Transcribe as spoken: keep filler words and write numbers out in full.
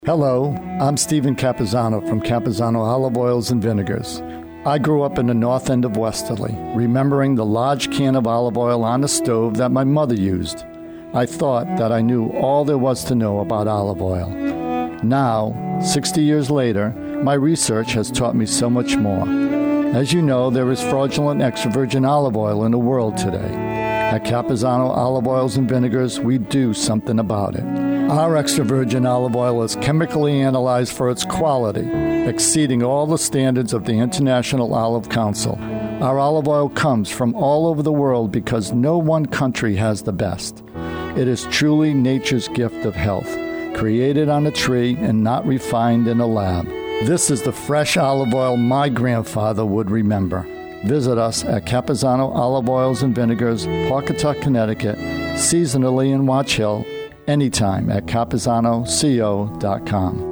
Hello, I'm Stephen Capizano from Capizano Olive Oils and Vinegars. I grew up in the north end of Westerly, remembering the large can of olive oil on the stove that my mother used. I thought that I knew all there was to know about olive oil. Now, sixty years later, my research has taught me so much more. As you know, there is fraudulent extra virgin olive oil in the world today. At Capizano Olive Oils and Vinegars, we do something about it. Our extra virgin olive oil is chemically analyzed for its quality, exceeding all the standards of the International Olive Council. Our olive oil comes from all over the world because no one country has the best. It is truly nature's gift of health, created on a tree and not refined in a lab. This is the fresh olive oil my grandfather would remember. Visit us at Capizano Olive Oils and Vinegars, Pawcatuck, Connecticut, seasonally in Watch Hill, anytime at capizano co dot com.